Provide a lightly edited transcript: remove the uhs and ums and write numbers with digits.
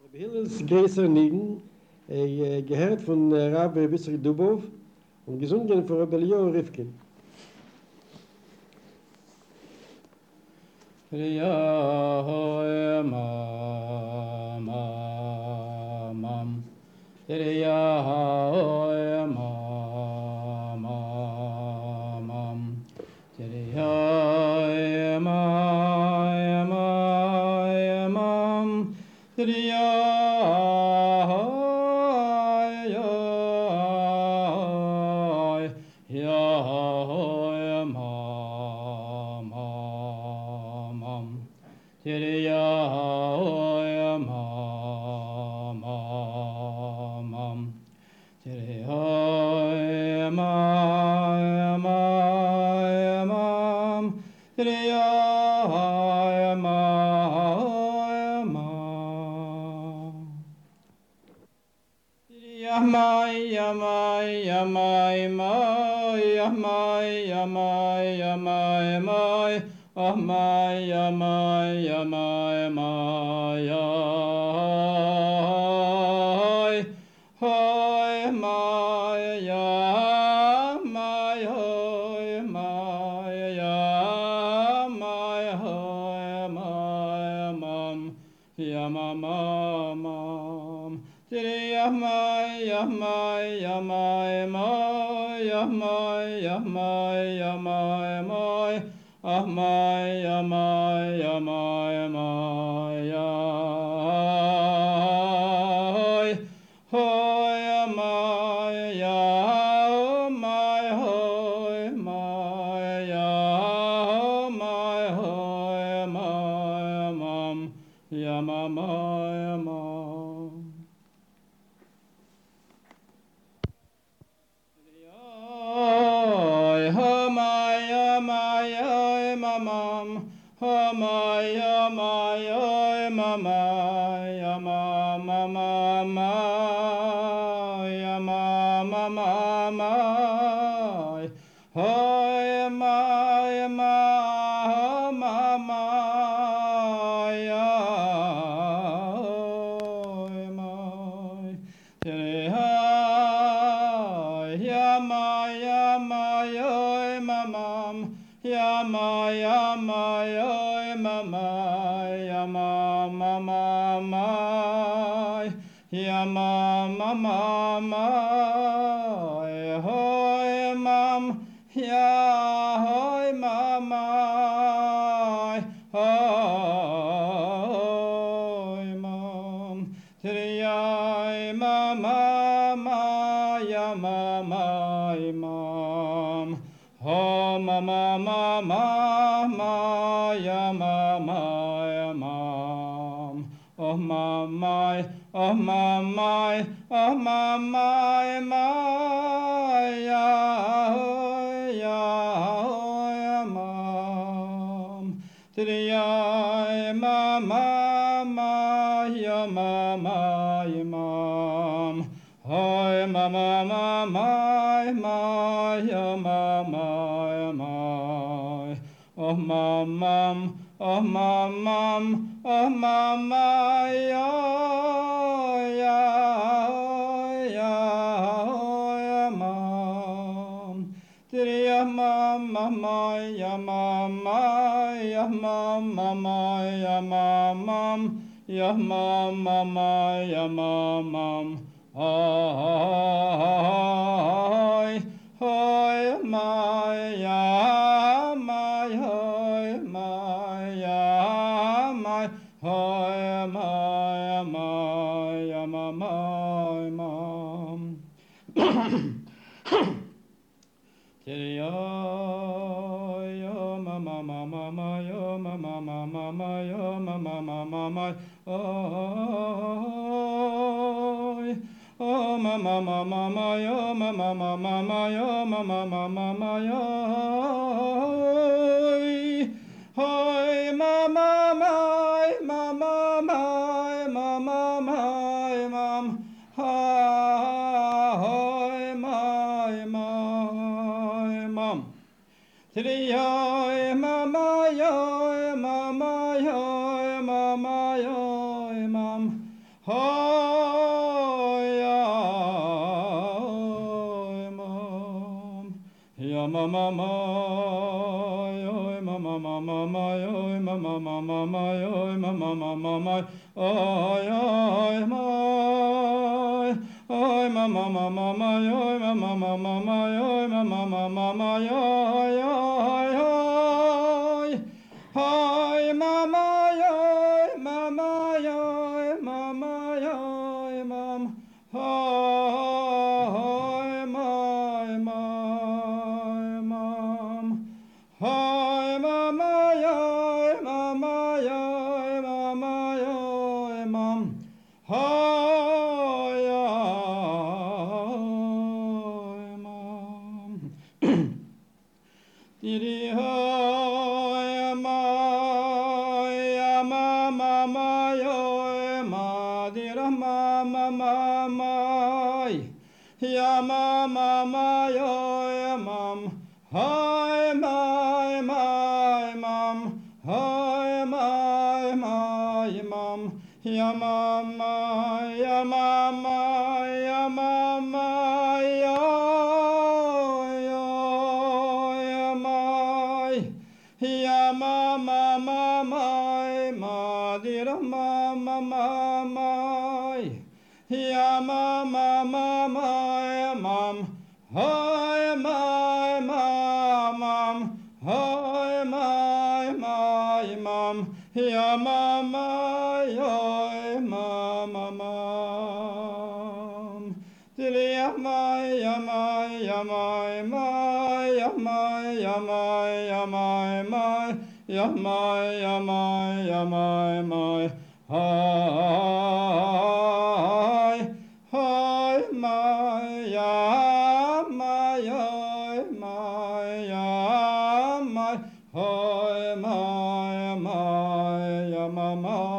Hillels größer Nigen, gehört von Rab Bissri Dubov und gesungen von Rebellion Rifkin. Kriya ma ma mam Kriya ma ma mam Kriya ma ma mam Kriya Hi, mama, yoy, mama, yoy, mama, yoy, mama. Hi, my, mom. Hi, mama, yoy, mama, yoy, mama, yoy, mom. Hi, mom. Diri hoy ma ma yoy ma dira ma ya ma yoy mam hi my mom hi my mom ya mama ya mama ya mama ya mama ma dira mama ya mama mom hi my mom hi my mom ya mama yoy mama mom ya my ya my ya my my ya my ya my ya my my ya my ya my ya my my hi hi my ya my ya my ya my hi my ya mama